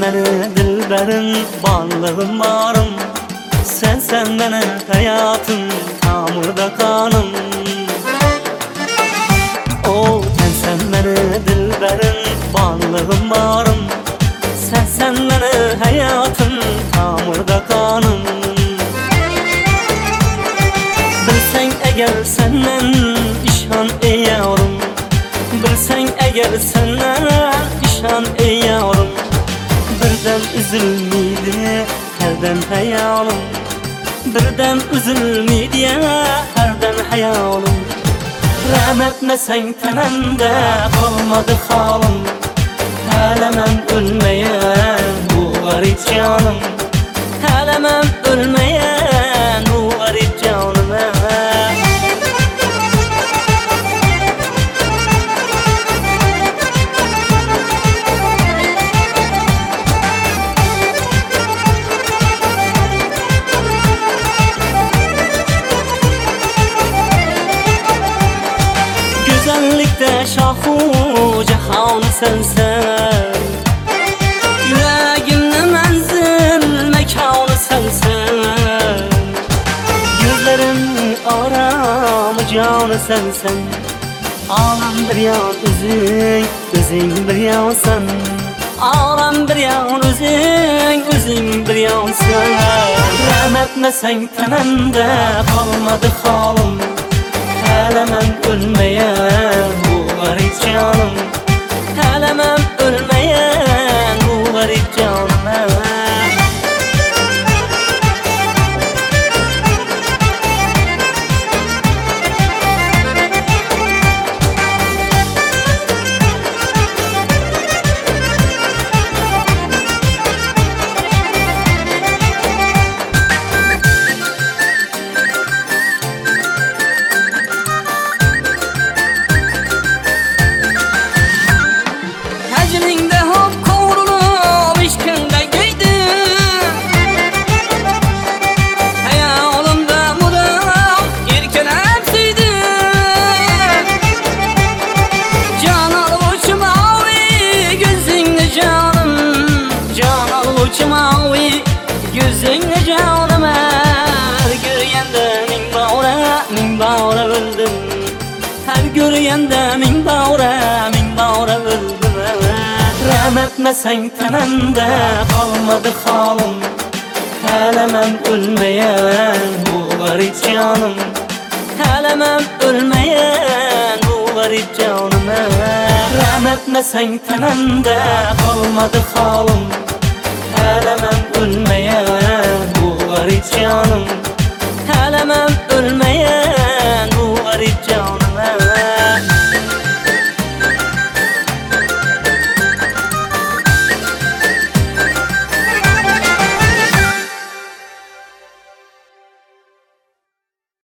beni dilberim, varlığım varım. Sen beni hayatım, tamırda kanım. O sen beni dilberim, varlığım varım. Sen beni hayatım, tamırda kanım. Bilsen eğer senden işan ey yavrum, bilsen eğer senden işan ey yavrum. Birden üzülmeydi herden hayalim, birden üzülmeydi herden hayalim. Rahmetmesen tenemde kalmadı halim, hele men ölmeyen bu garip canım, hele men ölmeyen bu garip canım. Güzellikte şahu cihan sensen, yüreğimde menzil mekanı sensen. Gözlerim aramı canı sensen, alam bir yan özün bir yansan. Alam bir yan özün bir yansan. Rahmetmesen tenemde kalmadı halim, hele men ölmeyen bu garip canım, hele men ölmeyen bu garip canım. Hecminde hop kavrulup işkinde giydim, hayalimde muram irkelep siydim. Can alıp mavi gözünle canım, can alıp mavi gözünle canım. Her görüyende min bağıra öldüm, her görüyende min bağıra öldüm. Rahmetmesen tenemde kalmadı halim, hele men ölmeyen bu garip canım, hele men ölmeyen bu garip canım. Rahmetmesen tenemde kalmadı halim, hele men ölmeyen bu garip canım, hele men ölmeyen